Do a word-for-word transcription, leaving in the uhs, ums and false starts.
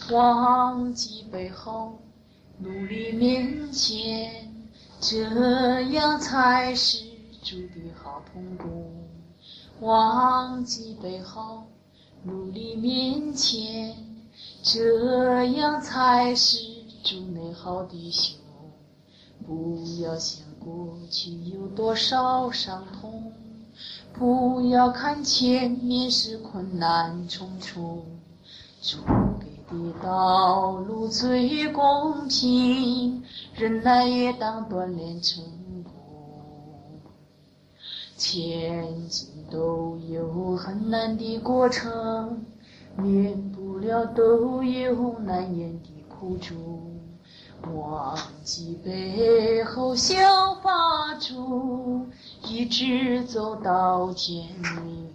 忘记背后，努力面前，这样才是主的好同工。忘记背后，努力面前，这样才是主内好弟兄。不要想过去有多少伤痛，不要看前面是困难重重。主给的道路最公平，忍耐也当锻炼成功。前进都有很难的过程，免不了都有难言的苦楚。忘记背后效法主，一直走到天明。